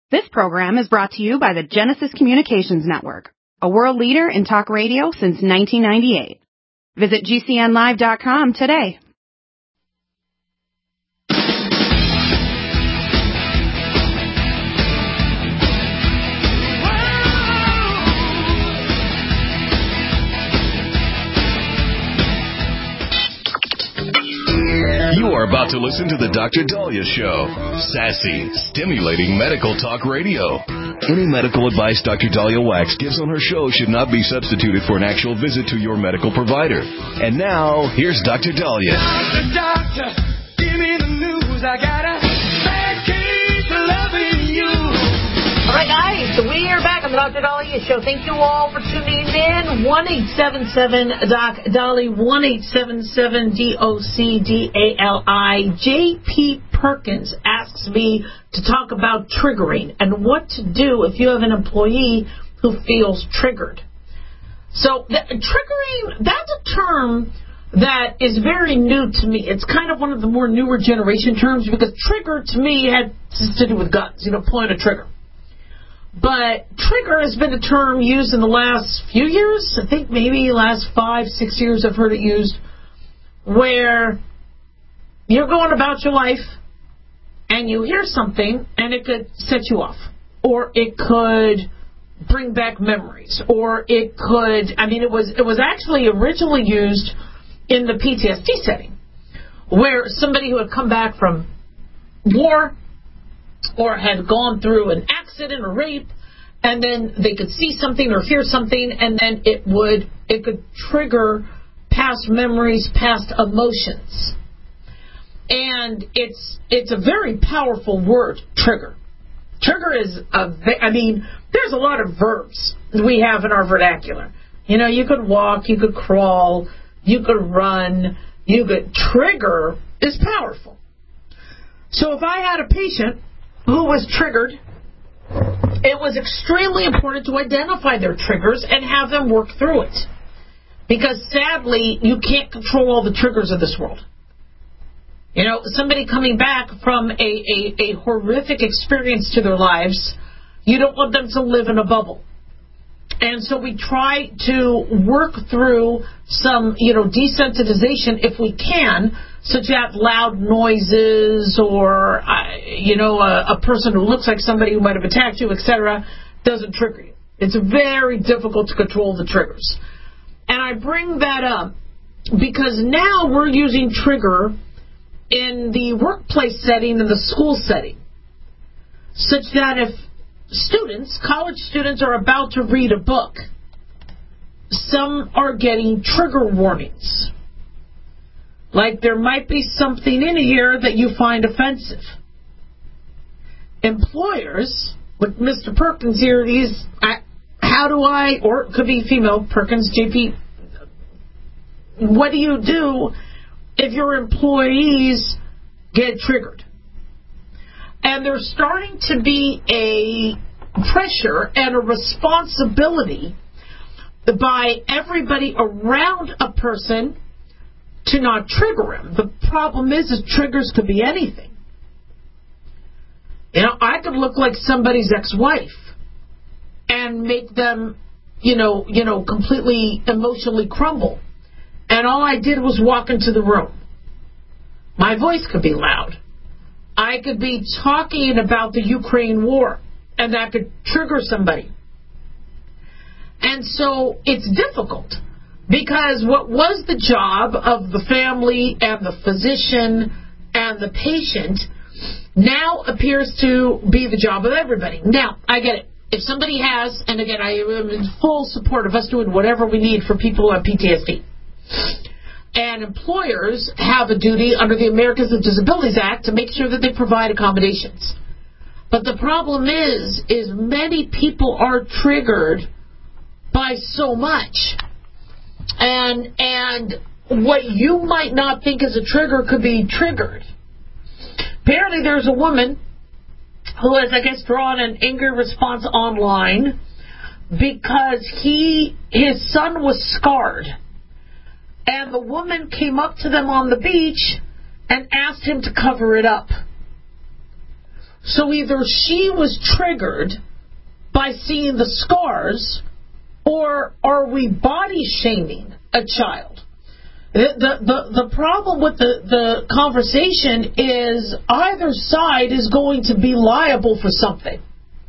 This program is brought to you by the Genesis Communications Network, a world leader in talk radio since 1998. Visit GCNlive.com today. You are about to listen to the Dr. Daliah Show. Sassy, stimulating medical talk radio. Any medical advice Dr. Daliah Wax gives on her show should not be substituted for an actual visit to your medical provider. And now, here's Dr. Daliah. Doctor, give me the news. I got a bad case of loving you. All right, guys, we are back on the Dr. Daliah Show. Thank you all for tuning in. 1-877-DOC-DALI, 1-877-DOC-DALI. J.P. Perkins asks me to talk about triggering and what to do if you have an employee who feels triggered. So, triggering, that's a term that is very new to me. It's kind of one of the more newer generation terms because trigger, to me, had to do with guns, pulling a trigger. But trigger has been a term used in the last few years. I think maybe last 5-6 years I've heard it used, where you're going about your life and you hear something and it could set you off, or it could bring back memories, or it could, it was actually originally used in the PTSD setting, where somebody who had come back from war or had gone through an accident or rape, and then they could see something or hear something, and then it could trigger past memories, past emotions. And it's a very powerful word, trigger. Trigger is there's a lot of verbs we have in our vernacular. You could walk, you could crawl, you could run, trigger is powerful. So if I had a patient who was triggered, it was extremely important to identify their triggers and have them work through it. Because sadly, you can't control all the triggers of this world. Somebody coming back from a horrific experience to their lives, you don't want them to live in a bubble. And so we try to work through some, desensitization if we can, such as loud noises or, a person who looks like somebody who might have attacked you, etc., doesn't trigger you. It's very difficult to control the triggers. And I bring that up because now we're using trigger in the workplace setting and the school setting, such that if college students are about to read a book, some are getting trigger warnings. Like there might be something in here that you find offensive. Employers, with Mr. Perkins here, or it could be female, Perkins, JP, what do you do if your employees get triggered? And there's starting to be a pressure and a responsibility by everybody around a person to not trigger him. The problem is triggers could be anything. I could look like somebody's ex-wife and make them, completely emotionally crumble. And all I did was walk into the room. My voice could be loud. I could be talking about the Ukraine war, and that could trigger somebody. And so it's difficult, because what was the job of the family and the physician and the patient now appears to be the job of everybody. Now, I get it. If somebody has, and again, I am in full support of us doing whatever we need for people who have PTSD. And employers have a duty under the Americans with Disabilities Act to make sure that they provide accommodations. But the problem is many people are triggered by so much. And what you might not think is a trigger could be triggered. Apparently there's a woman who has, drawn an angry response online because his son was scarred. And the woman came up to them on the beach and asked him to cover it up. So either she was triggered by seeing the scars, or are we body shaming a child? The problem with the conversation is either side is going to be liable for something.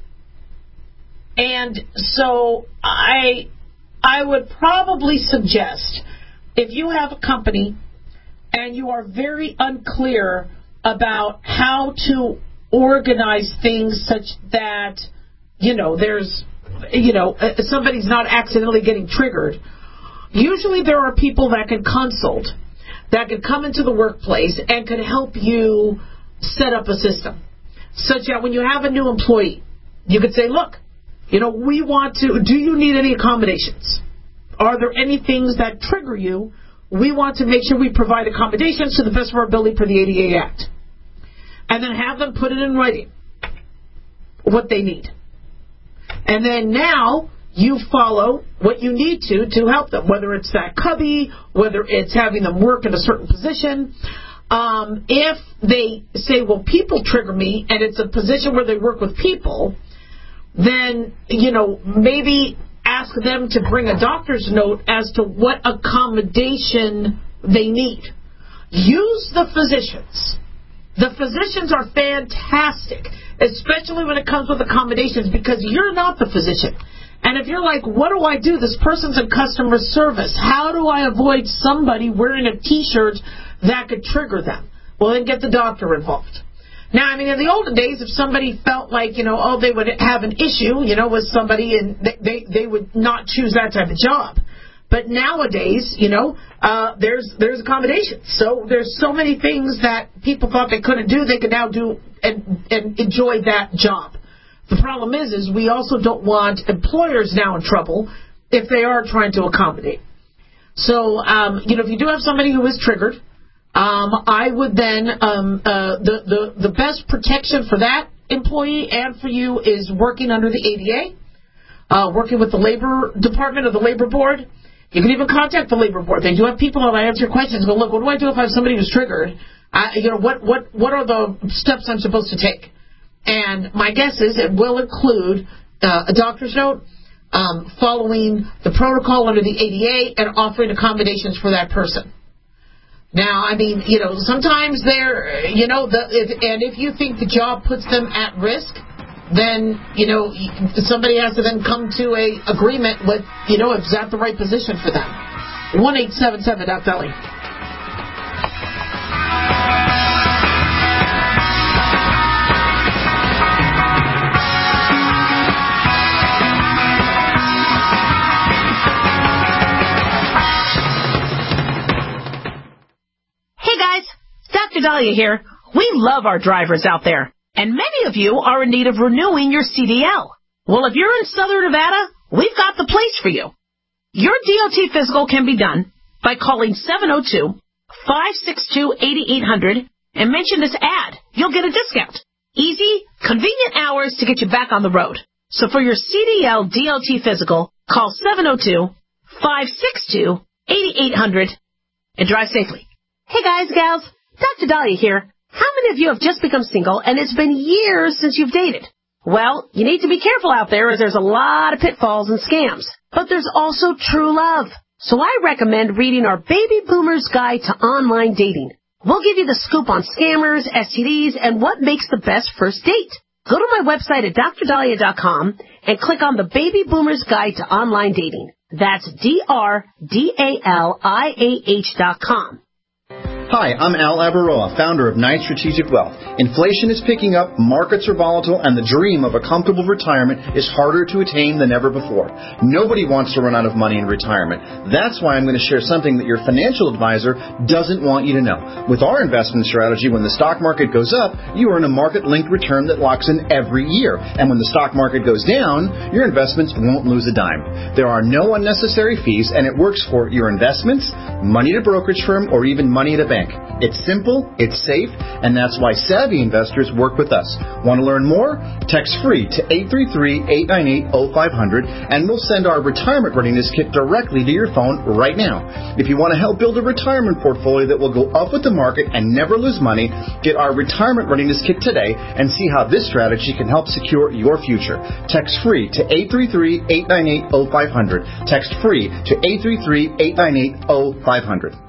And so I would probably suggest, if you have a company and you are very unclear about how to organize things such that, there's, somebody's not accidentally getting triggered, usually there are people that can consult, that can come into the workplace and can help you set up a system such that when you have a new employee, you could say, look, we want to, do you need any accommodations? Are there any things that trigger you? We want to make sure we provide accommodations to the best of our ability per the ADA Act. And then have them put it in writing, what they need. And then now you follow what you need to help them, whether it's that cubby, whether it's having them work in a certain position. If they say, well, people trigger me, and it's a position where they work with people, then, maybe ask them to bring a doctor's note as to what accommodation they need. Use the physicians. The physicians are fantastic, especially when it comes with accommodations, because you're not the physician. And if you're like, what do I do? This person's in customer service. How do I avoid somebody wearing a T-shirt that could trigger them? Well, then get the doctor involved. Now, in the olden days, if somebody felt like, they would have an issue, with somebody, and they would not choose that type of job. But nowadays, there's accommodations. So there's so many things that people thought they couldn't do, they can now do and enjoy that job. The problem is we also don't want employers now in trouble if they are trying to accommodate. So, if you do have somebody who is triggered, I would then, the best protection for that employee and for you is working under the ADA, working with the Labor Department or the Labor Board. You can even contact the Labor Board. They do have people that will answer questions. Go, look, what do I do if I have somebody who's triggered? What are the steps I'm supposed to take? And my guess is it will include a doctor's note, following the protocol under the ADA, and offering accommodations for that person. Now, sometimes they're, and if you think the job puts them at risk, then, somebody has to then come to a agreement with, if that's the right position for them. 1-877-DOC-DOLLY. Dr. Dahlia here. We love our drivers out there, and many of you are in need of renewing your CDL. Well, if you're in Southern Nevada, we've got the place for you. Your DOT physical can be done by calling 702-562-8800 and mention this ad. You'll get a discount. Easy, convenient hours to get you back on the road. So for your CDL DOT physical, call 702-562-8800 and drive safely. Hey guys, gals. Dr. Dahlia here. How many of you have just become single and it's been years since you've dated? Well, you need to be careful out there, as there's a lot of pitfalls and scams. But there's also true love. So I recommend reading our Baby Boomer's Guide to Online Dating. We'll give you the scoop on scammers, STDs, and what makes the best first date. Go to my website at drdahlia.com and click on the Baby Boomer's Guide to Online Dating. That's DRDALIAH.com. Hi, I'm Al Avaroa, founder of Knight Strategic Wealth. Inflation is picking up, markets are volatile, and the dream of a comfortable retirement is harder to attain than ever before. Nobody wants to run out of money in retirement. That's why I'm going to share something that your financial advisor doesn't want you to know. With our investment strategy, when the stock market goes up, you earn a market-linked return that locks in every year. And when the stock market goes down, your investments won't lose a dime. There are no unnecessary fees, and it works for your investments, money at a brokerage firm, or even money at a bank. bank. It's simple, it's safe, and that's why savvy investors work with us. Want to learn more? Text free to 833-898-0500, and we'll send our retirement readiness kit directly to your phone right now. If you want to help build a retirement portfolio that will go up with the market and never lose money, get our retirement readiness kit today and see how this strategy can help secure your future. Text free to 833-898-0500. Text free to 833-898-0500.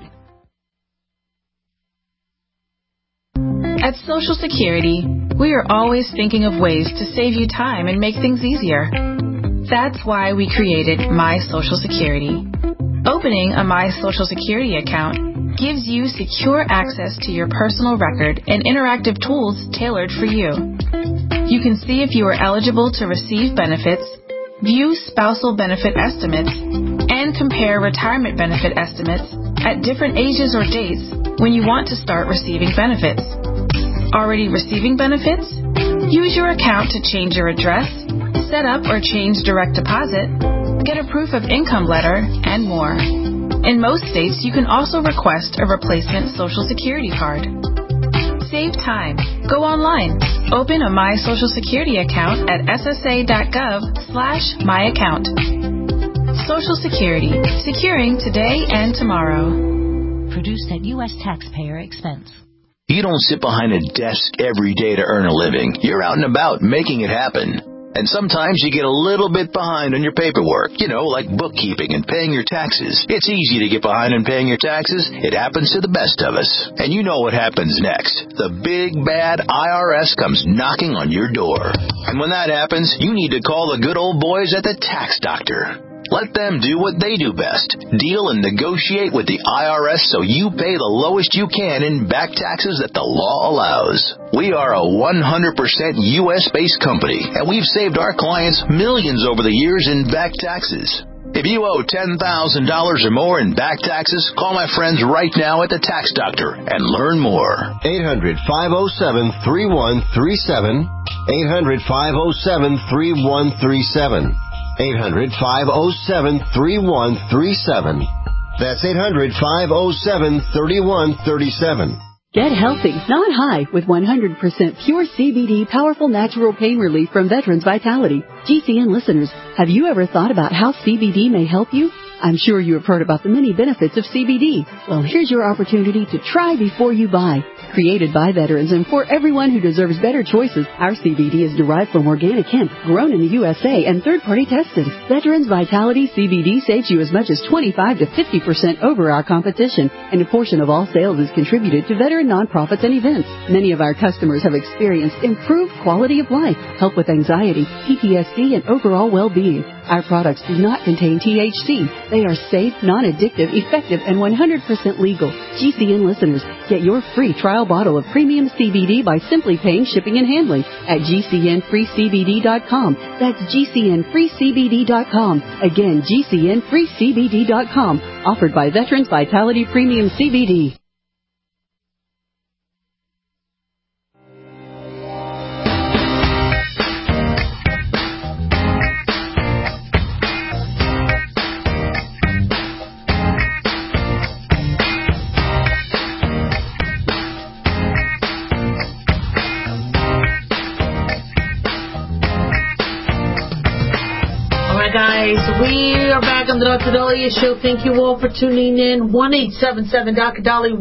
At Social Security, we are always thinking of ways to save you time and make things easier. That's why we created My Social Security. Opening a My Social Security account gives you secure access to your personal record and interactive tools tailored for you. You can see if you are eligible to receive benefits, view spousal benefit estimates, and compare retirement benefit estimates at different ages or dates when you want to start receiving benefits. Already receiving benefits? Use your account to change your address, set up or change direct deposit, get a proof of income letter, and more. In most states, you can also request a replacement Social Security card. Save time. Go online. Open a My Social Security account at ssa.gov/myaccount. Social Security. Securing today and tomorrow. Produced at U.S. taxpayer expense. You don't sit behind a desk every day to earn a living. You're out and about making it happen. And sometimes you get a little bit behind on your paperwork, like bookkeeping and paying your taxes. It's easy to get behind on paying your taxes. It happens to the best of us. And you know what happens next. The big, bad IRS comes knocking on your door. And when that happens, you need to call the good old boys at the Tax Doctor. Let them do what they do best. Deal and negotiate with the IRS so you pay the lowest you can in back taxes that the law allows. We are a 100% U.S.-based company, and we've saved our clients millions over the years in back taxes. If you owe $10,000 or more in back taxes, call my friends right now at the Tax Doctor and learn more. 800-507-3137. 800-507-3137. 800-507-3137. That's 800-507-3137. Get healthy, not high, with 100% pure CBD powerful natural pain relief from Veterans Vitality. GCN listeners, have you ever thought about how CBD may help you? I'm sure you have heard about the many benefits of CBD. Well, here's your opportunity to try before you buy. Created by veterans and for everyone who deserves better choices, our CBD is derived from organic hemp, grown in the USA, and third-party tested. Veterans Vitality CBD saves you as much as 25 to 50% over our competition, and a portion of all sales is contributed to veteran nonprofits and events. Many of our customers have experienced improved quality of life, help with anxiety, PTSD, and overall well-being. Our products do not contain THC. They are safe, non-addictive, effective, and 100% legal. GCN listeners, get your free trial bottle of premium CBD by simply paying shipping and handling at GCNFreeCBD.com. That's GCNFreeCBD.com. Again, GCNFreeCBD.com. Offered by Veterans Vitality Premium CBD. Guys, we are back on the Dr. Dahlia Show. Thank you all for tuning in. 1-877-Dr. Dahlia,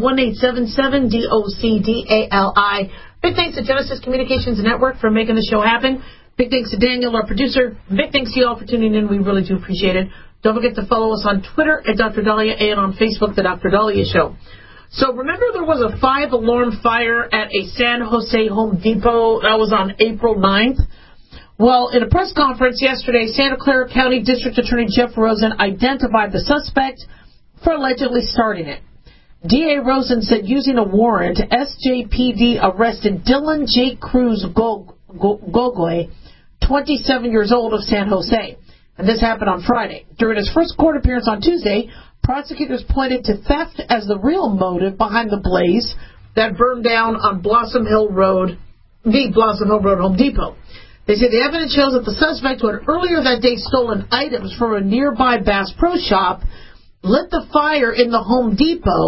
1-877-DOCDALI. Big thanks to Genesis Communications Network for making the show happen. Big thanks to Daniel, our producer. Big thanks to you all for tuning in. We really do appreciate it. Don't forget to follow us on Twitter at Dr. Dahlia and on Facebook, The Dr. Dahlia Show. So remember there was a 5-alarm fire at a San Jose Home Depot. That was on April 9th. Well, in a press conference yesterday, Santa Clara County District Attorney Jeff Rosen identified the suspect for allegedly starting it. D.A. Rosen said using a warrant, SJPD arrested Dylan J. Cruz Gogoy, 27 years old, of San Jose. And this happened on Friday. During his first court appearance on Tuesday, prosecutors pointed to theft as the real motive behind the blaze that burned down on Blossom Hill Road, the Blossom Hill Road Home Depot. They say the evidence shows that the suspect, who had earlier that day stolen items from a nearby Bass Pro Shop, lit the fire in the Home Depot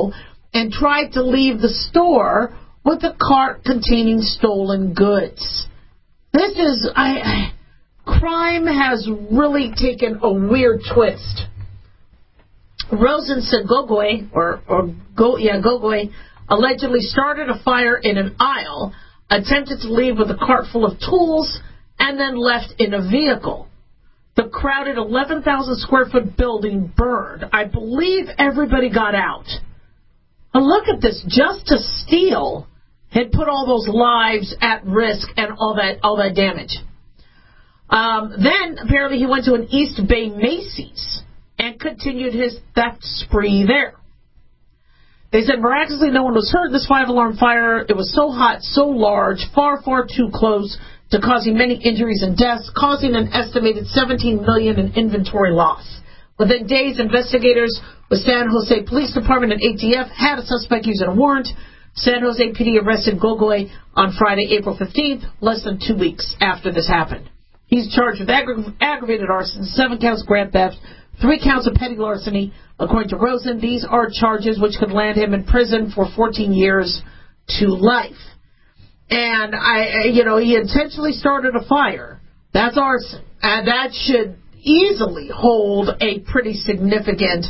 and tried to leave the store with a cart containing stolen goods. This is... crime has really taken a weird twist. Rosen Gogoi, Gogoi, allegedly started a fire in an aisle, attempted to leave with a cart full of tools, and then left in a vehicle. The crowded 11,000 square foot building burned. I believe everybody got out. And look at this, just to steal had put all those lives at risk and all that damage. Then apparently he went to an East Bay Macy's and continued his theft spree there. They said miraculously no one was hurt in this 5-alarm fire. It was so hot, so large, far, far too close to causing many injuries and deaths, causing an estimated $17 million in inventory loss. Within days, investigators with San Jose Police Department and ATF had a suspect using a warrant. San Jose PD arrested Gogoi on Friday, April 15th, less than 2 weeks after this happened. He's charged with aggravated arson, 7 counts of grand theft, 3 counts of petty larceny. According to Rosen, these are charges which could land him in prison for 14 years to life. And, he intentionally started a fire. That's arson. And that should easily hold a pretty significant,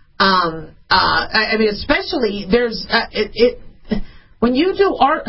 especially when you do art,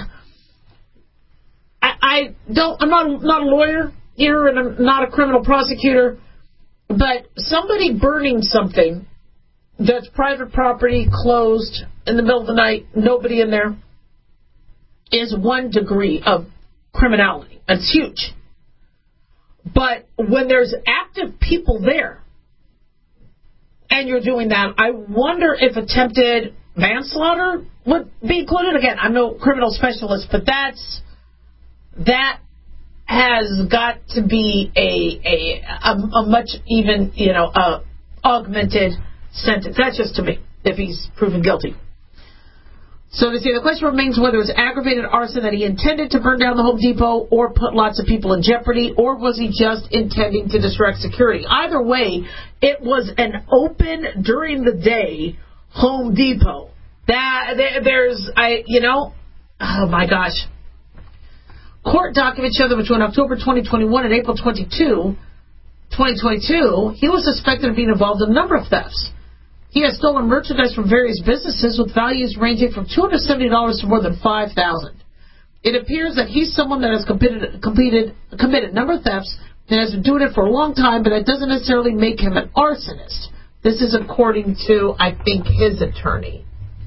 I'm not a lawyer here, and I'm not a criminal prosecutor, but somebody burning something that's private property, closed, in the middle of the night, nobody in there, is 1 degree of criminality. That's huge. But when there's active people there, and you're doing that, I wonder if attempted manslaughter would be included. Again, I'm no criminal specialist, but that has got to be a much even, augmented sentence. That's just to me, if he's proven guilty. So they say the question remains whether it was aggravated arson that he intended to burn down the Home Depot or put lots of people in jeopardy, or was he just intending to distract security? Either way, it was an open, during the day, Home Depot. Oh my gosh. Court documents show that between October 2021 and April 2022, he was suspected of being involved in a number of thefts. He has stolen merchandise from various businesses with values ranging from $270 to more than $5,000. It appears that he's someone that has committed a number of thefts and has been doing it for a long time, but that doesn't necessarily make him an arsonist. This is according to, I think, his attorney.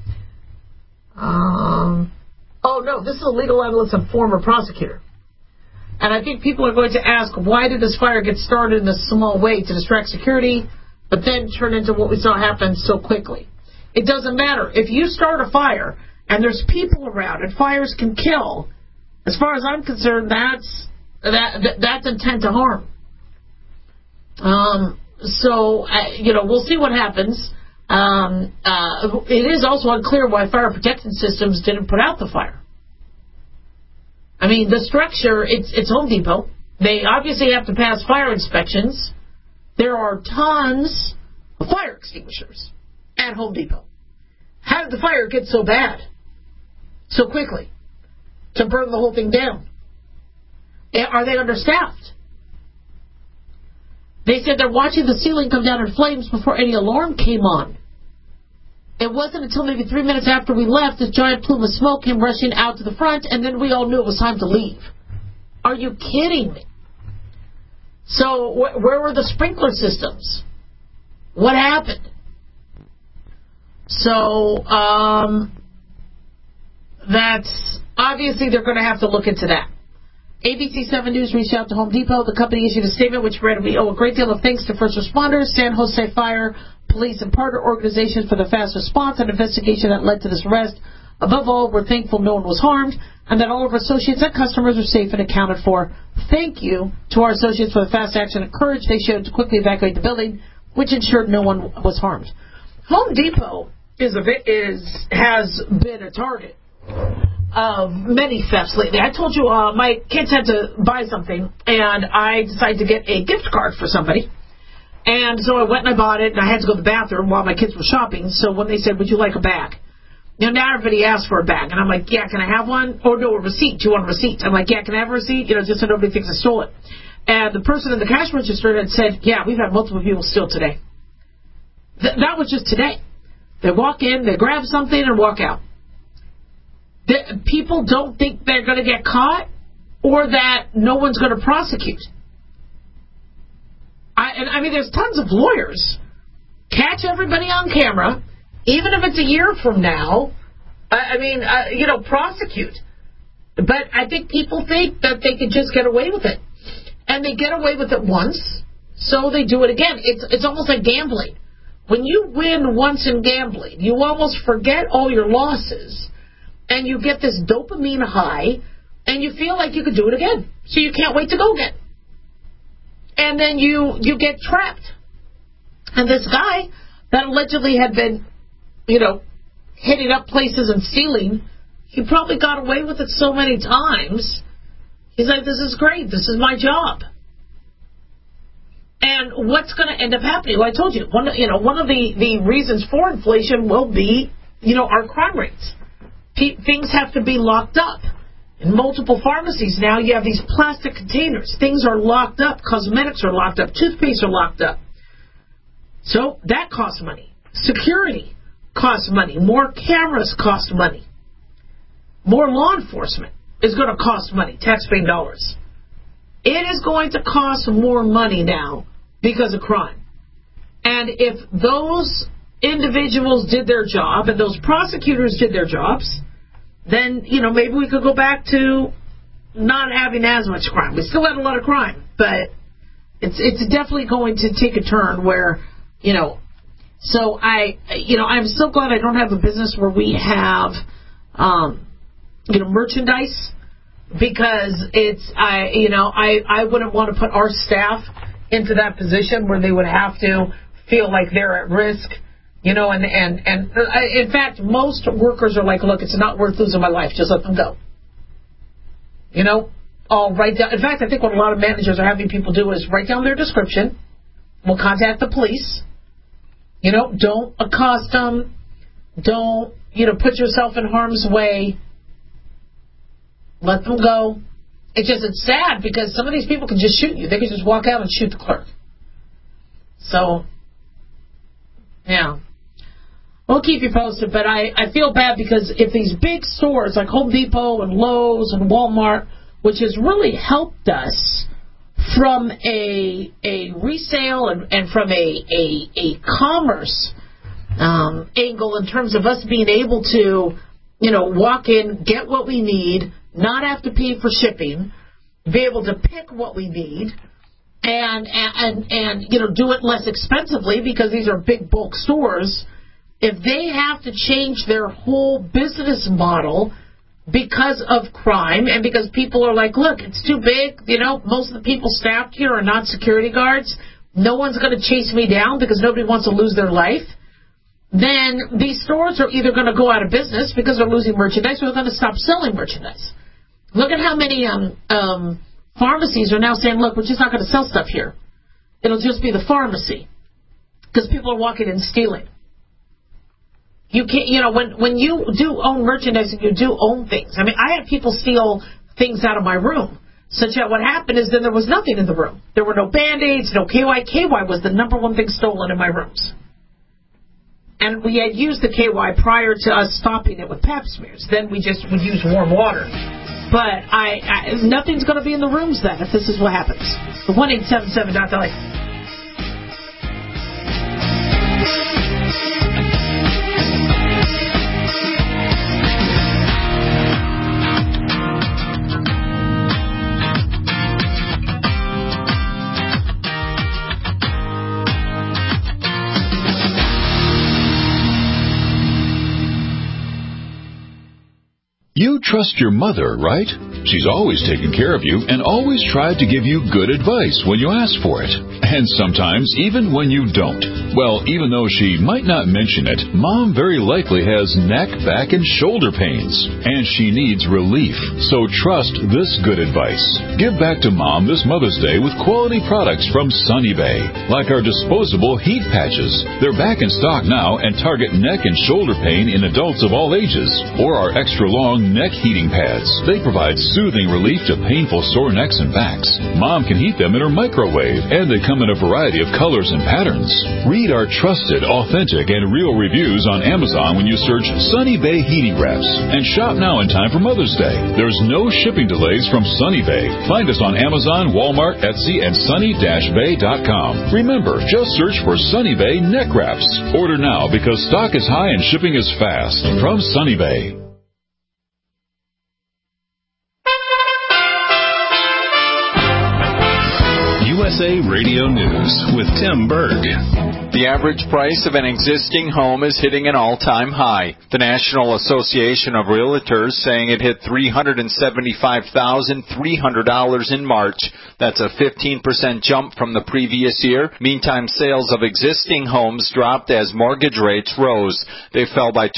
This is a legal analyst and former prosecutor. And I think people are going to ask, why did this fire get started in a small way to distract security, but then turn into what we saw happen so quickly? It doesn't matter. If you start a fire and there's people around and fires can kill, as far as I'm concerned, that's intent to harm. We'll see what happens. It is also unclear why fire protection systems didn't put out the fire. I mean, the structure, it's Home Depot. They obviously have to pass fire inspections. There are tons of fire extinguishers at Home Depot. How did the fire get so bad so quickly to burn the whole thing down? Are they understaffed? They said they're watching the ceiling come down in flames before any alarm came on. It wasn't until maybe 3 minutes after we left this giant plume of smoke came rushing out to the front, and then we all knew it was time to leave. Are you kidding me? So where were the sprinkler systems? What happened? So that's obviously they're going to have to look into that. ABC 7 News reached out to Home Depot. The company issued a statement which read, "We owe a great deal of thanks to first responders, San Jose Fire, police, and partner organizations for the fast response and investigation that led to this arrest. Above all, we're thankful no one was harmed and that all of our associates and customers are safe and accounted for. Thank you to our associates for the fast action and courage they showed to quickly evacuate the building, which ensured no one was harmed." Home Depot has been a target of many thefts lately. I told you my kids had to buy something, and I decided to get a gift card for somebody. And so I went and I bought it, and I had to go to the bathroom while my kids were shopping. So when they said, "Would you like a bag?" Now everybody asks for a bag. And I'm like, yeah, can I have one? Or no, a receipt. Do you want a receipt? I'm like, yeah, can I have a receipt? Just so nobody thinks I stole it. And the person in the cash register had said, yeah, we've had multiple people steal today. That was just today. They walk in, they grab something, and walk out. People don't think they're going to get caught or that no one's going to prosecute. I mean, there's tons of lawyers. Catch everybody on camera, even if it's a year from now. Prosecute. But I think people think that they could just get away with it. And they get away with it once, so they do it again. It's almost like gambling. When you win once in gambling, you almost forget all your losses, and you get this dopamine high, and you feel like you could do it again. So you can't wait to go again. And then you get trapped. And this guy that allegedly had been, hitting up places and stealing, he probably got away with it so many times. He's like, this is great. This is my job. And what's going to end up happening? Well, I told you, one of the reasons for inflation will be, our crime rates. Things have to be locked up. In multiple pharmacies now, you have these plastic containers. Things are locked up. Cosmetics are locked up. Toothpaste are locked up. So that costs money. Security costs money. More cameras cost money. More law enforcement is going to cost money, taxpaying dollars. It is going to cost more money now because of crime. And if those individuals did their job and those prosecutors did their jobs, then, maybe we could go back to not having as much crime. We still had a lot of crime, but it's definitely going to take a turn where, so I'm so glad I don't have a business where we have, merchandise, because I wouldn't want to put our staff into that position where they would have to feel like they're at risk, and in fact, most workers are like, look, it's not worth losing my life, just let them go. I'll write down. In fact, I think what a lot of managers are having people do is write down their description. We'll contact the police. Don't accost them. Don't, put yourself in harm's way. Let them go. It's sad because some of these people can just shoot you. They can just walk out and shoot the clerk. So, yeah. We'll keep you posted, but I feel bad because if these big stores like Home Depot and Lowe's and Walmart, which has really helped us from a resale and from a commerce angle in terms of us being able to, walk in, get what we need, not have to pay for shipping, be able to pick what we need, and do it less expensively because these are big bulk stores. If they have to change their whole business model because of crime and because people are like, look, it's too big, most of the people staffed here are not security guards, no one's going to chase me down because nobody wants to lose their life, then these stores are either going to go out of business because they're losing merchandise or they're going to stop selling merchandise. Look at how many pharmacies are now saying, look, we're just not going to sell stuff here. It'll just be the pharmacy because people are walking and stealing. You can't, when you do own merchandise and you do own things. I mean, I had people steal things out of my room, such that what happened is then there was nothing in the room. There were no Band-Aids, no KY. KY was the number one thing stolen in my rooms. And we had used the KY prior to us stopping it with pap smears. Then we just would use warm water. But nothing's going to be in the rooms then if this is what happens. The 1-877-DOC. You trust your mother, right? She's always taken care of you and always tried to give you good advice when you ask for it. And sometimes even when you don't. Well, even though she might not mention it, Mom very likely has neck, back, and shoulder pains. And she needs relief. So trust this good advice. Give back to Mom this Mother's Day with quality products from Sunny Bay. Like our disposable heat patches. They're back in stock now and target neck and shoulder pain in adults of all ages. Or our extra long neck heating pads. They provide soothing relief to painful sore necks and backs. Mom can heat them in her microwave, and they come in a variety of colors and patterns. Read our trusted, authentic, and real reviews on Amazon when you search Sunny Bay Heating Wraps. And shop now in time for Mother's Day. There's no shipping delays from Sunny Bay. Find us on Amazon, Walmart, Etsy, and sunny-bay.com. Remember, just search for Sunny Bay Neck Wraps. Order now because stock is high and shipping is fast. From Sunny Bay. USA Radio News with Tim Berg. The average price of an existing home is hitting an all-time high. The National Association of Realtors saying it hit $375,300 in March. That's a 15% jump from the previous year. Meantime, sales of existing homes dropped as mortgage rates rose. They fell by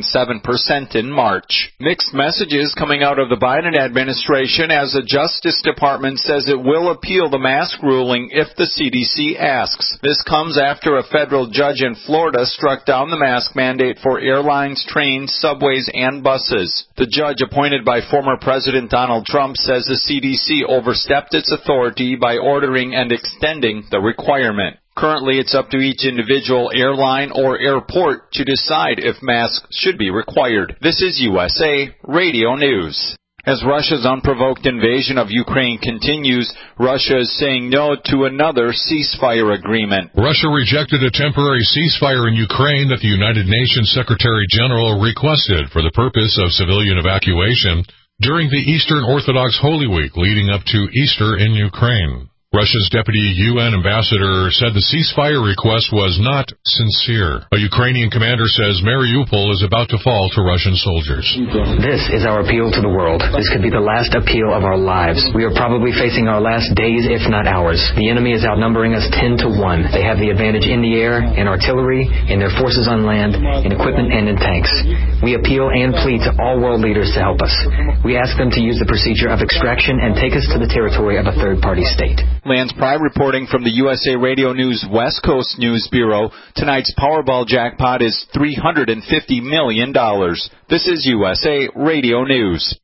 2.7% in March. Mixed messages coming out of the Biden administration as the Justice Department says it will appeal the mask ruling if the CDC asks. This comes after a federal judge in Florida struck down the mask mandate for airlines, trains, subways, and buses. The judge, appointed by former President Donald Trump, says the CDC overstepped its authority by ordering and extending the requirement. Currently, it's up to each individual airline or airport to decide if masks should be required. This is USA Radio News. As Russia's unprovoked invasion of Ukraine continues, Russia is saying no to another ceasefire agreement. Russia rejected a temporary ceasefire in Ukraine that the United Nations Secretary General requested for the purpose of civilian evacuation during the Eastern Orthodox Holy Week leading up to Easter in Ukraine. Russia's deputy UN ambassador said the ceasefire request was not sincere. A Ukrainian commander says Mariupol is about to fall to Russian soldiers. This is our appeal to the world. This could be the last appeal of our lives. We are probably facing our last days, if not hours. The enemy is outnumbering us 10 to 1. They have the advantage in the air, in artillery, in their forces on land, in equipment, and in tanks. We appeal and plead to all world leaders to help us. We ask them to use the procedure of extraction and take us to the territory of a third-party state. Lance Pry reporting from the USA Radio News West Coast News Bureau. Tonight's Powerball jackpot is $350 million. This is USA Radio News.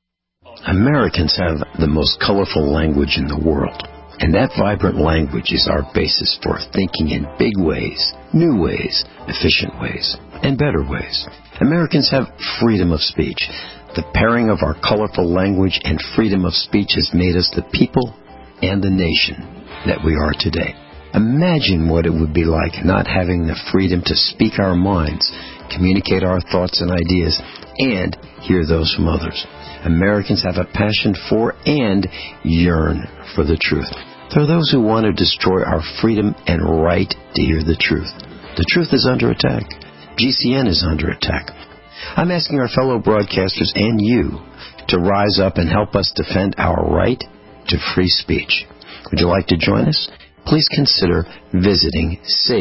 Americans have the most colorful language in the world. And that vibrant language is our basis for thinking in big ways, new ways, efficient ways, and better ways. Americans have freedom of speech. The pairing of our colorful language and freedom of speech has made us the people and the nation that we are today. Imagine what it would be like not having the freedom to speak our minds, communicate our thoughts and ideas, and hear those from others. Americans have a passion for and yearn for the truth. There are those who want to destroy our freedom and right to hear the truth. The truth is under attack. GCN is under attack. I'm asking our fellow broadcasters and you to rise up and help us defend our right to free speech. Would you like to join us? Please consider visiting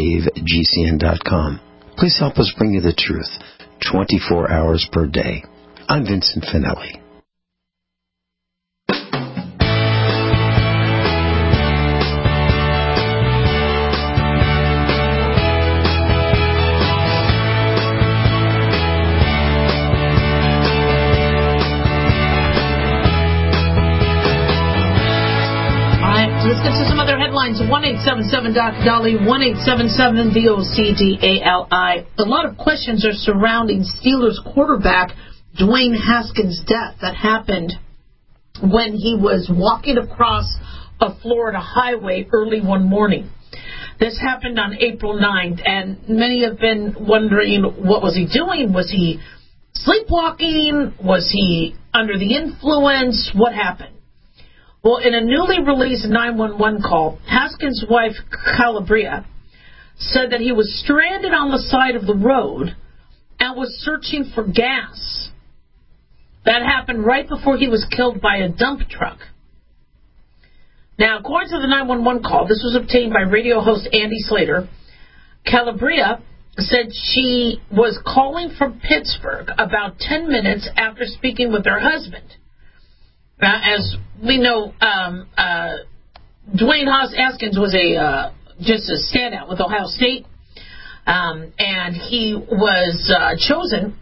SaveGCN.com. Please help us bring you the truth 24 hours per day. I'm Vincent Finelli. Let's get to some other headlines. 1-877-Dr. Dolly, 1-877-VOCDALI. A lot of questions are surrounding Steelers quarterback Dwayne Haskins' death that happened when he was walking across a Florida highway early one morning. This happened on April 9th, and many have been wondering, what was he doing? Was he sleepwalking? Was he under the influence? What happened? Well, in a newly released 911 call, Haskins' wife, Calabria, said that he was stranded on the side of the road and was searching for gas That happened right before he was killed by a dump truck. Now, according to the 911 call, this was obtained by radio host Andy Slater. Calabria said she was calling from Pittsburgh about 10 minutes after speaking with her husband. As we know, Dwayne Haskins was just a standout with Ohio State, and he was chosen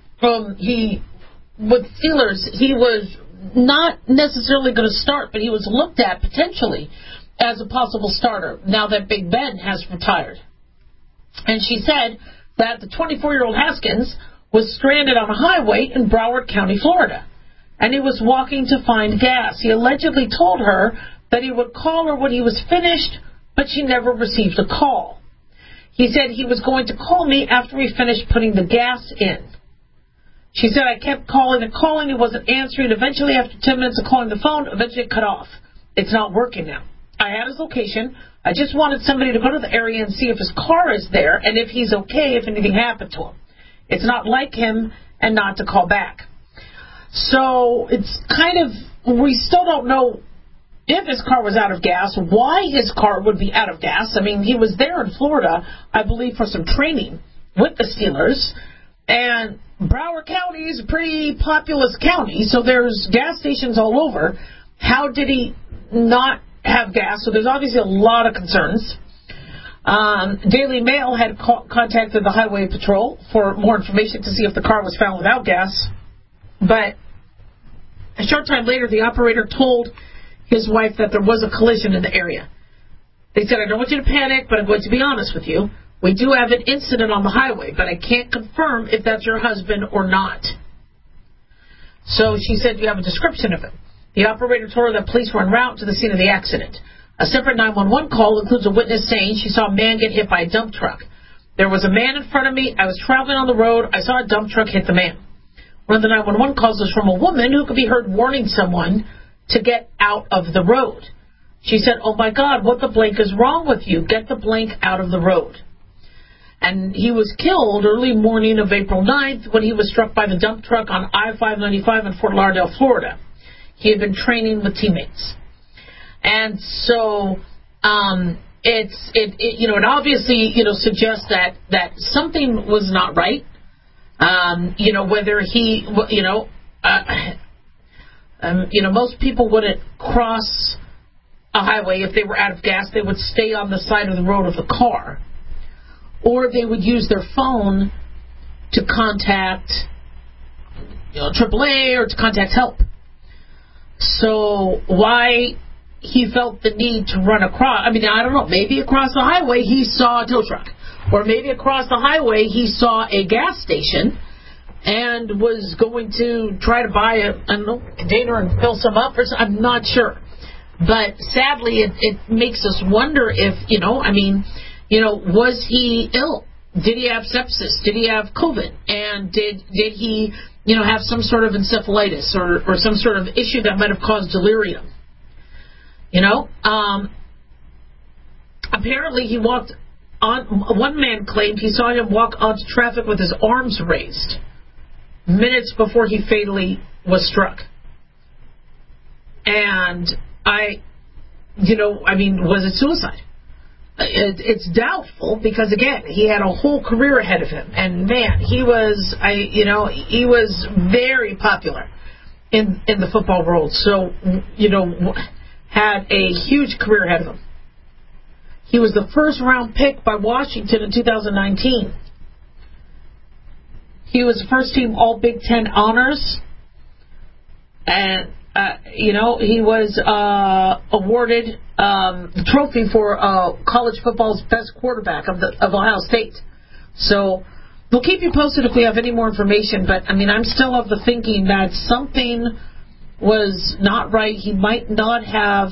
with Steelers. He was not necessarily going to start, but he was looked at potentially as a possible starter now that Big Ben has retired. And she said that the 24-year-old Haskins was stranded on a highway in Broward County, Florida, and he was walking to find gas. He allegedly told her that he would call her when he was finished, but she never received a call. He said he was going to call me after we finished putting the gas in. She said, I kept calling and calling. He wasn't answering. Eventually, after 10 minutes of calling the phone, eventually it cut off. It's not working now. I had his location. I just wanted somebody to go to the area and see if his car is there and if he's okay, if anything happened to him. It's not like him and not to call back. So it's kind of, we still don't know if his car was out of gas, why his car would be out of gas. I mean, he was there in Florida, I believe, for some training with the Steelers. And Broward County is a pretty populous county, so there's gas stations all over. How did he not have gas? So there's obviously a lot of concerns. Daily Mail had contacted the Highway Patrol for more information to see if the car was found without gas. But a short time later, the operator told his wife that there was a collision in the area. They said, I don't want you to panic, but I'm going to be honest with you. We do have an incident on the highway, but I can't confirm if that's your husband or not. So she said, do you have a description of him? The operator told her that police were en route to the scene of the accident. A separate 911 call includes a witness saying she saw a man get hit by a dump truck. There was a man in front of me. I was traveling on the road. I saw a dump truck hit the man. One of the 911 calls was from a woman who could be heard warning someone to get out of the road. She said, oh my God, what the blank is wrong with you? Get the blank out of the road. And he was killed early morning of April 9th when he was struck by the dump truck on I-595 in Fort Lauderdale, Florida. He had been training with teammates. And so it obviously, suggests that something was not right. Whether he, most people wouldn't cross a highway if they were out of gas. They would stay on the side of the road of the car. Or they would use their phone to contact AAA or to contact help. So why he felt the need to run across, I don't know, maybe across the highway he saw a tow truck. Or maybe across the highway he saw a gas station and was going to try to buy a container and fill some up. I'm not sure. But sadly, it makes us wonder if, was he ill? Did he have sepsis? Did he have COVID? And did he, have some sort of encephalitis or some sort of issue that might have caused delirium? Apparently he walked on. One man claimed he saw him walk onto traffic with his arms raised minutes before he fatally was struck. And was it suicide? It's doubtful because, again, he had a whole career ahead of him. And, man, he was very popular in the football world. So, had a huge career ahead of him. He was the first-round pick by Washington in 2019. He was first-team All-Big Ten honors. And he was awarded the trophy for college football's best quarterback of Ohio State. So we'll keep you posted if we have any more information. But, I'm still of the thinking that something was not right. He might not have,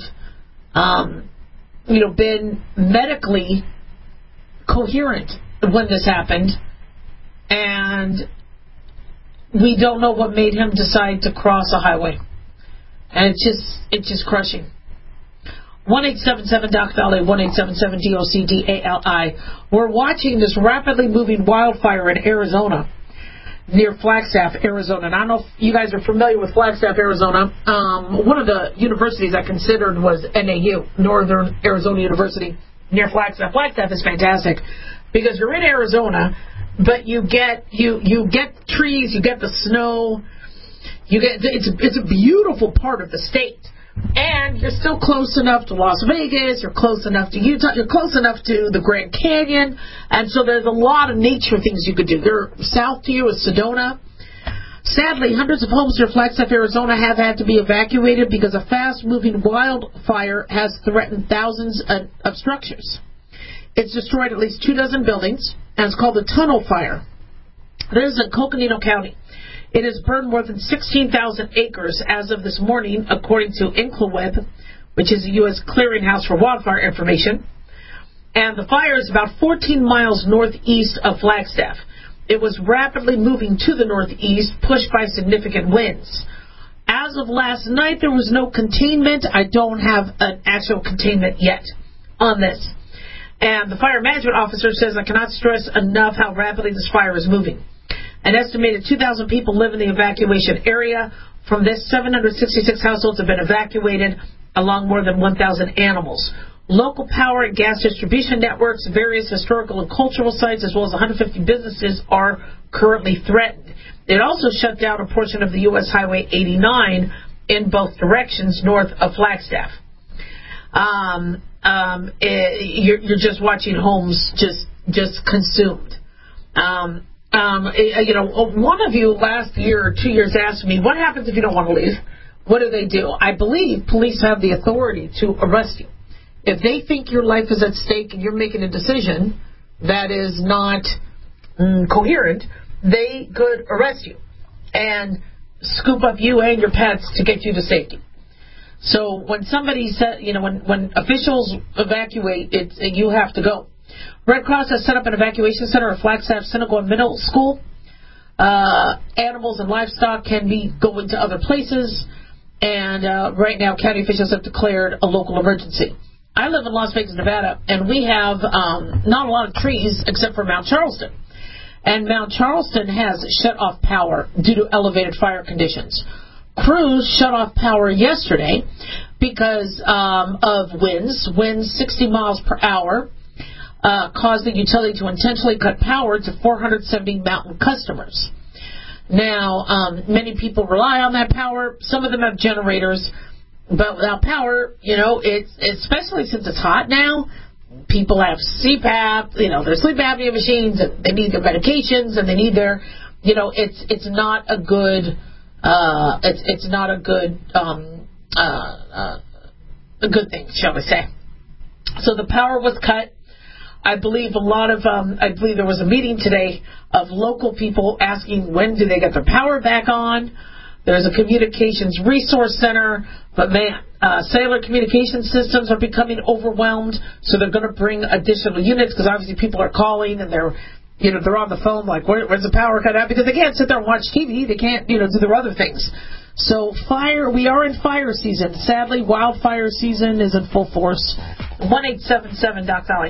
been medically coherent when this happened. And we don't know what made him decide to cross a highway. And it's just crushing. 1-877-DOC-VALLEY, 1-877-DOC-DALI. We're watching this rapidly moving wildfire in Arizona. near Flagstaff, Arizona. And I don't know if you guys are familiar with Flagstaff, Arizona. One of the universities I considered was NAU, Northern Arizona University, near Flagstaff. Flagstaff is fantastic because you're in Arizona, but you get trees, you get the snow, it's a beautiful part of the state. And you're still close enough to Las Vegas, you're close enough to Utah, you're close enough to the Grand Canyon, and so there's a lot of nature things you could do. There, south to you is Sedona. Sadly, hundreds of homes near Flagstaff, Arizona have had to be evacuated because a fast-moving wildfire has threatened thousands of structures. It's destroyed at least 24 buildings, and it's called the Tunnel Fire. This is in Coconino County. It has burned more than 16,000 acres as of this morning, according to IncloWeb, which is a U.S. clearinghouse for wildfire information. And the fire is about 14 miles northeast of Flagstaff. It was rapidly moving to the northeast, pushed by significant winds. As of last night, there was no containment. I don't have an actual containment yet on this. And the fire management officer says, I cannot stress enough how rapidly this fire is moving. An estimated 2,000 people live in the evacuation area. From this, 766 households have been evacuated, along more than 1,000 animals. Local power and gas distribution networks, various historical and cultural sites, as well as 150 businesses are currently threatened. It also shut down a portion of the U.S. Highway 89 in both directions north of Flagstaff. You're just watching homes just consumed. One of you last year or 2 years asked me, what happens if you don't want to leave? What do? I believe police have the authority to arrest you. If they think your life is at stake and you're making a decision that is not coherent, they could arrest you and scoop up you and your pets to get you to safety. So when somebody said, when officials evacuate, you have to go. Red Cross has set up an evacuation center at Flagstaff Synagogue Middle School. Animals and livestock can be going to other places, and right now county officials have declared a local emergency. I live in Las Vegas, Nevada, and we have not a lot of trees except for Mount Charleston. And Mount Charleston has shut off power due to elevated fire conditions. Crews shut off power yesterday because of winds 60 miles per hour. Caused the utility to intentionally cut power to 470 mountain customers. Now, many people rely on that power. Some of them have generators, but without power, it's especially since it's hot now. People have CPAP, their sleep apnea machines, and they need their medications, and they need their, it's not a good, it's not a good, a good thing, shall we say? So the power was cut. I believe there was a meeting today of local people asking when do they get their power back on. There's a communications resource center, but cellular communication systems are becoming overwhelmed, so they're going to bring additional units because obviously people are calling and they're on the phone like, where's the power cut out? Because they can't sit there and watch TV. They can't, do their other things. So we are in fire season. Sadly, wildfire season is in full force. 1-877-DOC-DOLLY.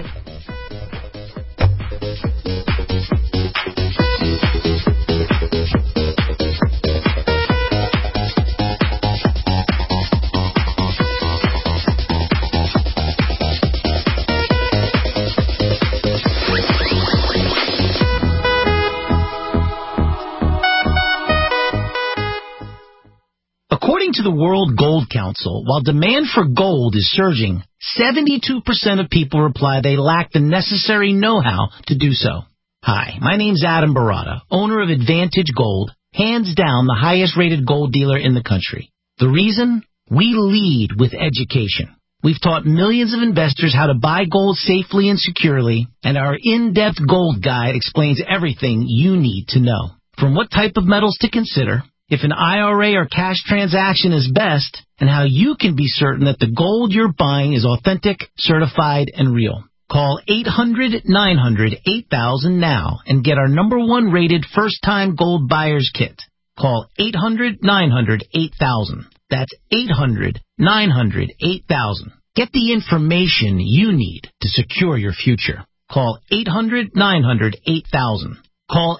According to the World Gold Council, while demand for gold is surging, 72% of people reply they lack the necessary know-how to do so. Hi, my name's Adam Barata, owner of Advantage Gold, hands down the highest-rated gold dealer in the country. The reason? We lead with education. We've taught millions of investors how to buy gold safely and securely, and our in-depth gold guide explains everything you need to know. From what type of metals to consider, if an IRA or cash transaction is best, and how you can be certain that the gold you're buying is authentic, certified, and real. Call 800-900-8000 now and get our #1 rated first-time gold buyer's kit. Call 800-900-8000. That's 800-900-8000. Get the information you need to secure your future. Call 800-900-8000. Call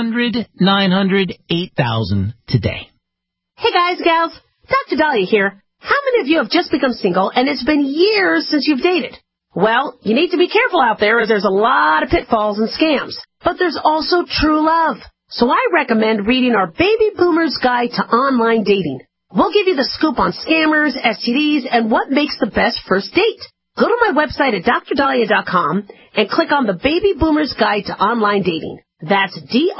800-900-8000 today. Hey guys, gals, Dr. Dahlia here. How many of you have just become single and it's been years since you've dated? Well, you need to be careful out there as there's a lot of pitfalls and scams. But there's also true love. So I recommend reading our Baby Boomer's Guide to Online Dating. We'll give you the scoop on scammers, STDs, and what makes the best first date. Go to my website at drdahlia.com and click on the Baby Boomer's Guide to Online Dating. That's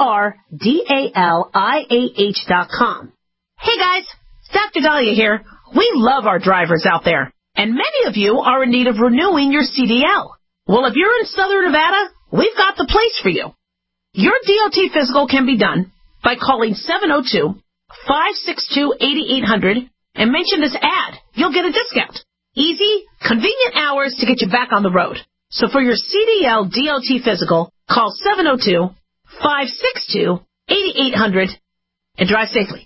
DRDALIAH.com. Hey guys, Dr. Dahlia here. We love our drivers out there, and many of you are in need of renewing your CDL. Well, if you're in Southern Nevada, we've got the place for you. Your DOT physical can be done by calling 702-562-8800 and mention this ad. You'll get a discount. Easy, convenient hours to get you back on the road. So for your CDL DOT physical, call 702-562-8800 and drive safely.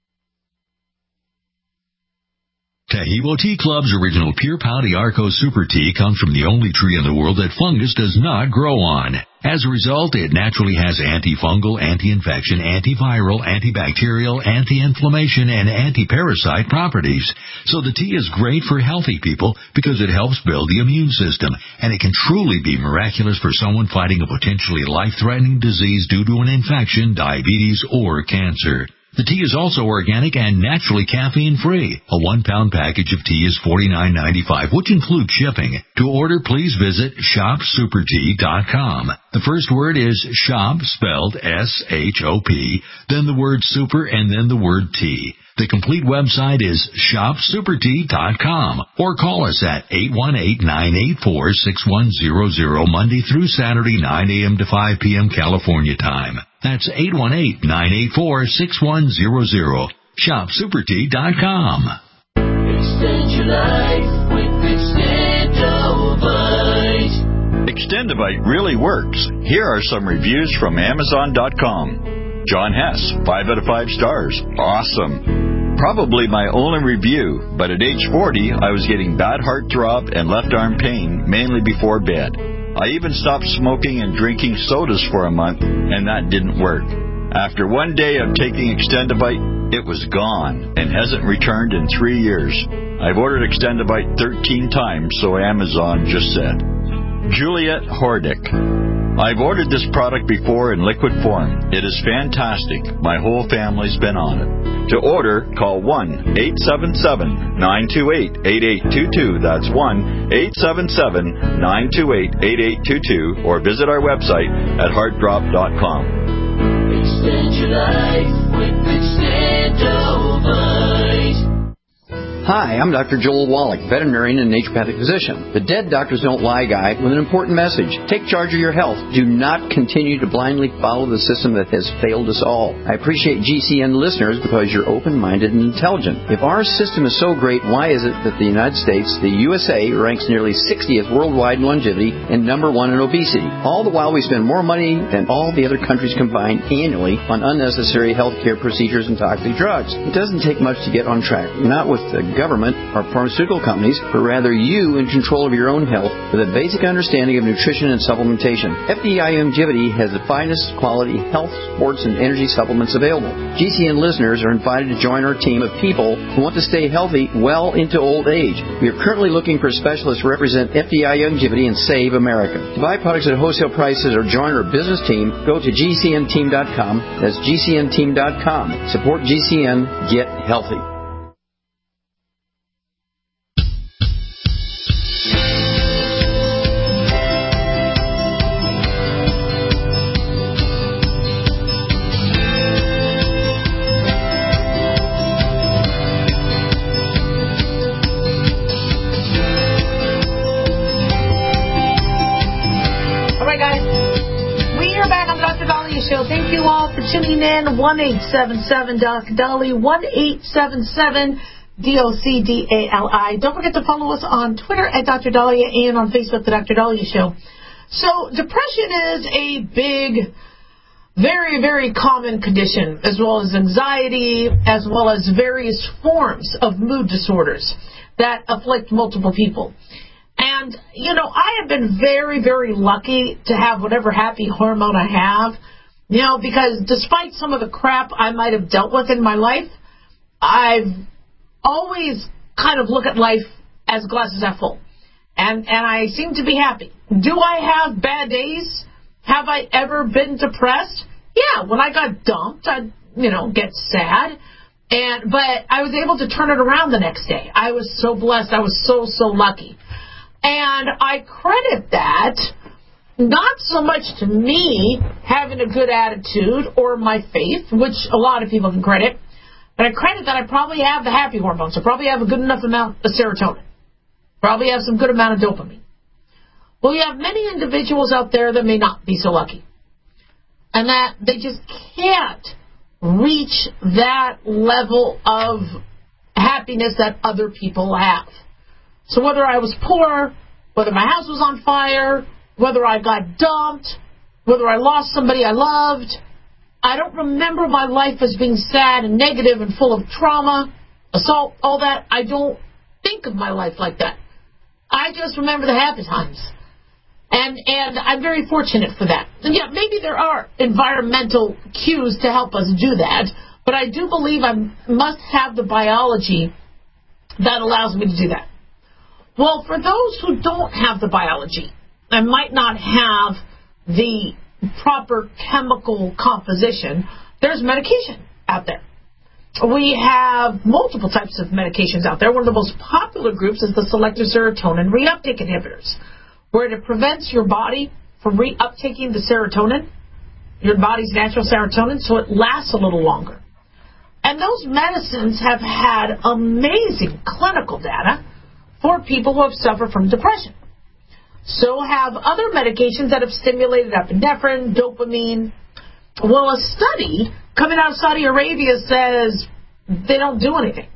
Taheebo Tea Club's original Pure Pau d'Arco Super Tea comes from the only tree in the world that fungus does not grow on. As a result, it naturally has antifungal, anti-infection, antiviral, antibacterial, anti-inflammation, and anti-parasite properties. So the tea is great for healthy people because it helps build the immune system, and it can truly be miraculous for someone fighting a potentially life-threatening disease due to an infection, diabetes, or cancer. The tea is also organic and naturally caffeine-free. A 1-pound package of tea is $49.95, which includes shipping. To order, please visit shopsupertea.com. The first word is shop, spelled S-H-O-P, then the word super, and then the word tea. The complete website is shopsupertea.com, or call us at 818-984-6100 Monday through Saturday, 9 a.m. to 5 p.m. California time. That's 818-984-6100. shopsupertea.com. Extend your life with Extendovite. Extendovite really works. Here are some reviews from Amazon.com. John Hess, 5 out of 5 stars. Awesome. Probably my only review, but at age 40, I was getting bad heartthrob and left arm pain, mainly before bed. I even stopped smoking and drinking sodas for a month, and that didn't work. After one day of taking Extendovite, it was gone and hasn't returned in 3 years. I've ordered Extendovite 13 times, so Amazon just said. Juliet Hordick. I've ordered this product before in liquid form. It is fantastic. My whole family's been on it. To order, call 1-877-928-8822. That's 1-877-928-8822. Or visit our website at heartdrop.com. Extend your life with Extendovite. Hi, I'm Dr. Joel Wallach, veterinarian and naturopathic physician. The Dead Doctors Don't Lie guy with an important message. Take charge of your health. Do not continue to blindly follow the system that has failed us all. I appreciate GCN listeners because you're open-minded and intelligent. If our system is so great, why is it that the United States, the USA, ranks nearly 60th worldwide in longevity and number 1 in obesity? All the while we spend more money than all the other countries combined annually on unnecessary healthcare procedures and toxic drugs. It doesn't take much to get on track. Not with the government or pharmaceutical companies, but rather you in control of your own health with a basic understanding of nutrition and supplementation. FDI Longevity has the finest quality health, sports, and energy supplements available. GCN listeners are invited to join our team of people who want to stay healthy well into old age. We are currently looking for specialists to represent FDI Longevity and Save America. To buy products at wholesale prices or join our business team, go to GCNteam.com. That's GCNteam.com. Support GCN. Get healthy. Show. Thank you all for tuning in. 1-877-DOC-DOLLY, 1-877-DOCDALI. Don't forget to follow us on Twitter at Dr. Dahlia and on Facebook, The Dr. Dahlia Show. So, depression is a big, very, very common condition, as well as anxiety, as well as various forms of mood disorders that afflict multiple people. And, you know, I have been very, very lucky to have whatever happy hormone I have. You know, because despite some of the crap I might have dealt with in my life, I've always kind of looked at life as glasses half full. And I seem to be happy. Do I have bad days? Have I ever been depressed? Yeah, when I got dumped, I'd, get sad. But I was able to turn it around the next day. I was so blessed. I was so lucky. And I credit that not so much to me having a good attitude or my faith, which a lot of people can credit, but I credit that I probably have the happy hormones. I probably have a good enough amount of serotonin. Probably have some good amount of dopamine. Well, you have many individuals out there that may not be so lucky, and that they just can't reach that level of happiness that other people have. So whether I was poor, whether my house was on fire, whether I got dumped, whether I lost somebody I loved, I don't remember my life as being sad and negative and full of trauma, assault, all that. I don't think of my life like that. I just remember the happy times. And I'm very fortunate for that. And yeah, maybe there are environmental cues to help us do that, but I do believe I must have the biology that allows me to do that. Well, for those who don't have the biology and might not have the proper chemical composition, there's medication out there. We have multiple types of medications out there. One of the most popular groups is the selective serotonin reuptake inhibitors, where it prevents your body from reuptaking the serotonin, your body's natural serotonin, so it lasts a little longer. And those medicines have had amazing clinical data for people who have suffered from depression. So have other medications that have stimulated epinephrine, dopamine. Well, a study coming out of Saudi Arabia says they don't do anything.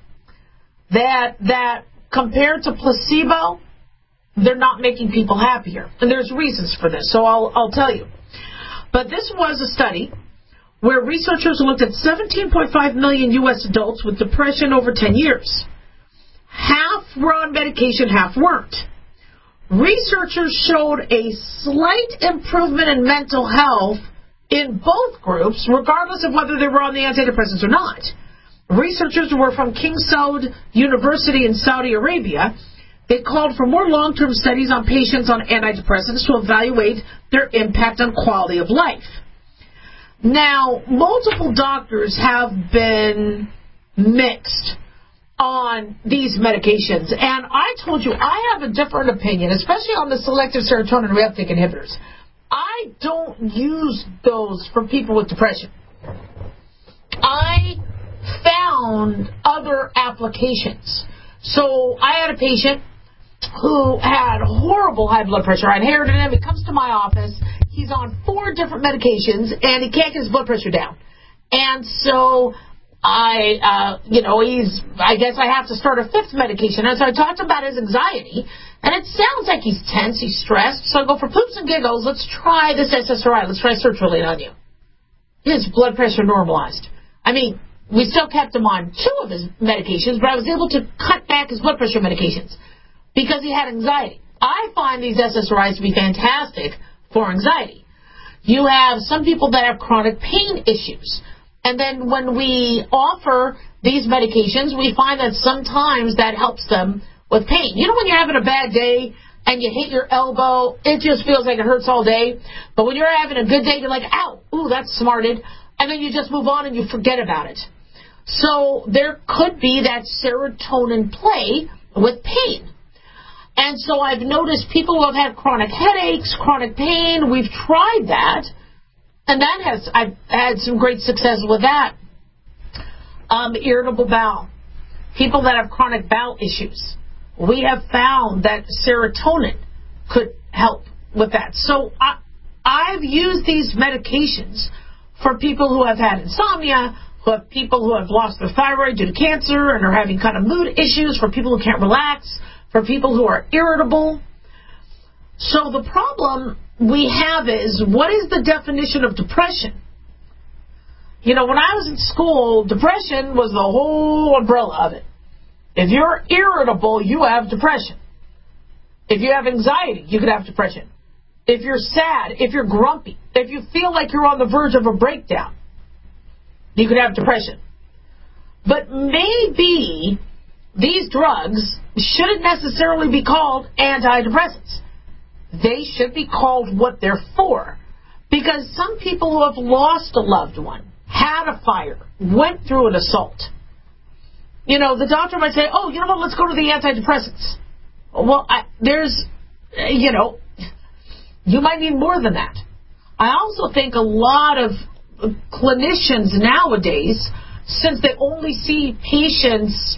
That compared to placebo, they're not making people happier. And there's reasons for this, so I'll tell you. But this was a study where researchers looked at 17.5 million U.S. adults with depression over 10 years. Half were on medication, half weren't. Researchers showed a slight improvement in mental health in both groups, regardless of whether they were on the antidepressants or not. Researchers were from King Saud University in Saudi Arabia. They called for more long-term studies on patients on antidepressants to evaluate their impact on quality of life. Now, multiple doctors have been mixed on these medications, and I told you I have a different opinion, especially on the selective serotonin reuptake inhibitors. I don't use those for people with depression. I found other applications. So I had a patient who had horrible high blood pressure. I inherited him. He comes to my office. He's on 4 different medications, and he can't get his blood pressure down. And so I guess I have to start a 5th medication. And so I talked about his anxiety, and it sounds like he's tense, he's stressed. So I go, for poops and giggles, let's try this SSRI. Let's try sertraline on you. His blood pressure normalized. I mean, we still kept him on 2 of his medications, but I was able to cut back his blood pressure medications because he had anxiety. I find these SSRIs to be fantastic for anxiety. You have some people that have chronic pain issues. And then when we offer these medications, we find that sometimes that helps them with pain. You know when you're having a bad day and you hit your elbow, it just feels like it hurts all day. But when you're having a good day, you're like, ow, ooh, that's smarted. And then you just move on and you forget about it. So there could be that serotonin play with pain. And so I've noticed people who have had chronic headaches, chronic pain, we've tried that. And I've had some great success with that. Irritable bowel. People that have chronic bowel issues. We have found that serotonin could help with that. So I've used these medications for people who have had insomnia, who have people who have lost their thyroid due to cancer and are having kind of mood issues, for people who can't relax, for people who are irritable. So the problem we have is, what is the definition of depression? You know, when I was in school, depression was the whole umbrella of it. If you're irritable, you have depression. If you have anxiety, you could have depression. if you're sad, if you're grumpy, if you feel like you're on the verge of a breakdown, you could have depression. But maybe these drugs shouldn't necessarily be called antidepressants. They should be called what they're for. Because some people who have lost a loved one, had a fire, went through an assault, the doctor might say, oh, you know what, let's go to the antidepressants. Well, you might need more than that. I also think a lot of clinicians nowadays, since they only see patients,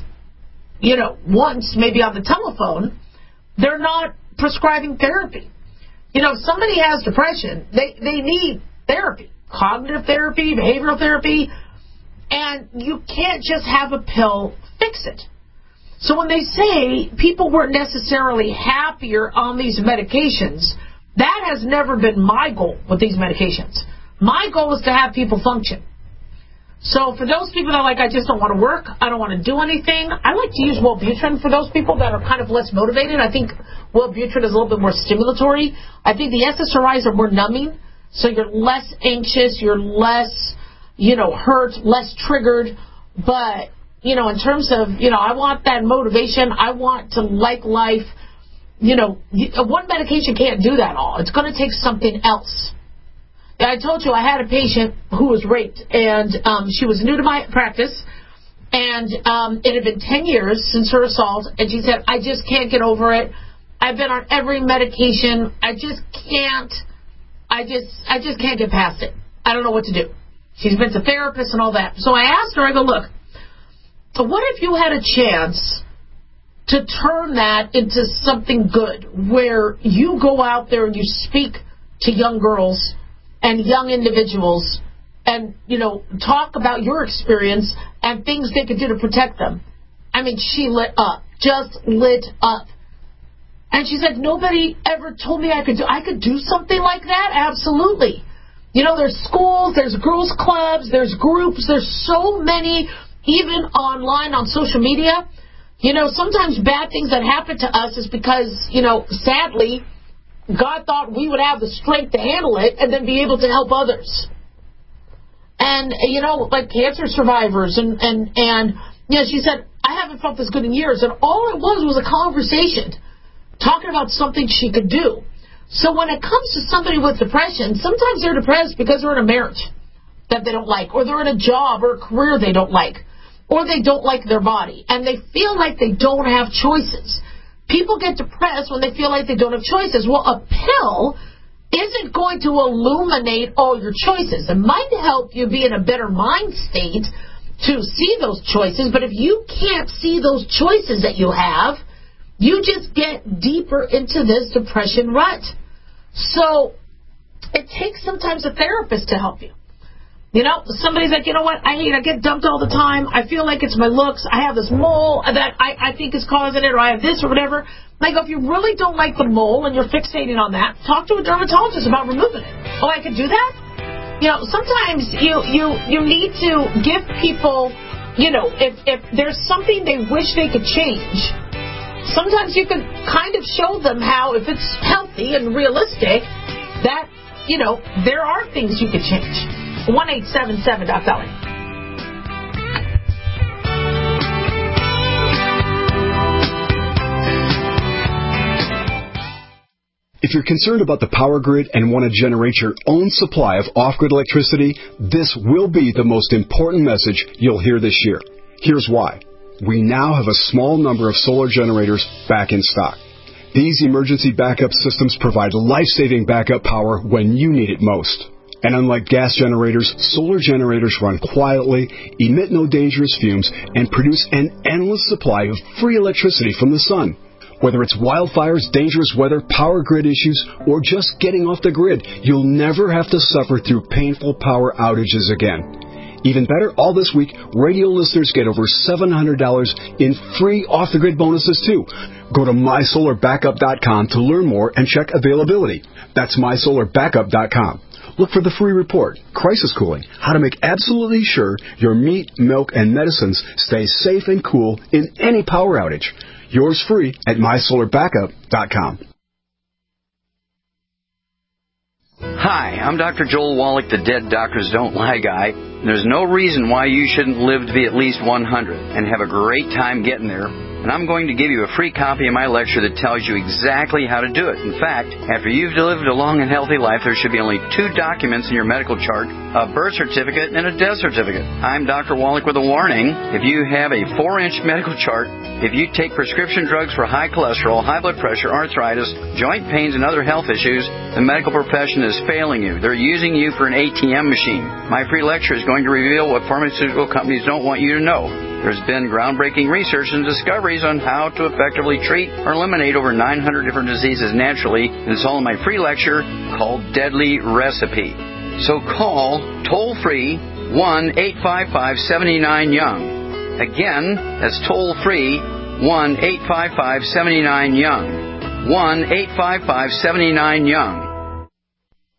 once, maybe on the telephone, they're not prescribing therapy. If somebody has depression, they need therapy, cognitive therapy, behavioral therapy, and you can't just have a pill fix it. So when they say people weren't necessarily happier on these medications, that has never been my goal with these medications. My goal is to have people function. So for those people that are like, I just don't want to work, I don't want to do anything, I like to use Wellbutrin for those people that are kind of less motivated. I think Wellbutrin is a little bit more stimulatory. I think the SSRIs are more numbing, so you're less anxious, you're less, hurt, less triggered. But, in terms of, I want that motivation, I want to like life, one medication can't do that all. It's going to take something else. I told you I had a patient who was raped, and she was new to my practice, and it had been 10 years since her assault, and she said, I just can't get over it. I've been on every medication. I just can't get past it. I don't know what to do. She's been to therapists and all that. So I asked her, I go, look, what if you had a chance to turn that into something good, where you go out there and you speak to young girls and young individuals and, talk about your experience and things they could do to protect them. I mean, she lit up, just lit up. And she said, nobody ever told me I could do something like that? Absolutely. There's schools, there's girls' clubs, there's groups, there's so many, even online on social media. Sometimes bad things that happen to us is because, sadly, God thought we would have the strength to handle it and then be able to help others. And, like cancer survivors and she said, I haven't felt this good in years. And all it was a conversation talking about something she could do. So when it comes to somebody with depression, sometimes they're depressed because they're in a marriage that they don't like, or they're in a job or a career they don't like, or they don't like their body, and they feel like they don't have choices. People get depressed when they feel like they don't have choices. Well, a pill isn't going to illuminate all your choices. It might help you be in a better mind state to see those choices, but if you can't see those choices that you have, you just get deeper into this depression rut. So it takes sometimes a therapist to help you. Somebody's like, you know what, I get dumped all the time. I feel like it's my looks. I have this mole that I think is causing it, or I have this or whatever. And I go, if you really don't like the mole and you're fixating on that, talk to a dermatologist about removing it. Oh, I could do that? Sometimes you need to give people, if there's something they wish they could change, sometimes you can kind of show them how, if it's healthy and realistic, that, there are things you could change. 1-877-DOC-DOLLY. If you're concerned about the power grid and want to generate your own supply of off-grid electricity, this will be the most important message you'll hear this year. Here's why. We now have a small number of solar generators back in stock. These emergency backup systems provide life-saving backup power when you need it most. And unlike gas generators, solar generators run quietly, emit no dangerous fumes, and produce an endless supply of free electricity from the sun. Whether it's wildfires, dangerous weather, power grid issues, or just getting off the grid, you'll never have to suffer through painful power outages again. Even better, all this week, radio listeners get over $700 in free off-the-grid bonuses, too. Go to MySolarBackup.com to learn more and check availability. That's MySolarBackup.com. Look for the free report, Crisis Cooling, how to make absolutely sure your meat, milk, and medicines stay safe and cool in any power outage. Yours free at MySolarBackup.com. Hi, I'm Dr. Joel Wallach, the Dead Doctors Don't Lie guy. There's no reason why you shouldn't live to be at least 100 and have a great time getting there. And I'm going to give you a free copy of my lecture that tells you exactly how to do it. In fact, after you've lived a long and healthy life, there should be only 2 documents in your medical chart, a birth certificate and a death certificate. I'm Dr. Wallach with a warning. If you have a 4-inch medical chart, if you take prescription drugs for high cholesterol, high blood pressure, arthritis, joint pains, and other health issues, the medical profession is failing you. They're using you for an ATM machine. My free lecture is going to reveal what pharmaceutical companies don't want you to know. There's been groundbreaking research and discoveries on how to effectively treat or eliminate over 900 different diseases naturally, and it's all in my free lecture called Deadly Recipe. So call toll-free 1-855-79-YOUNG. Again, that's toll-free 1-855-79-YOUNG. 1-855-79-YOUNG.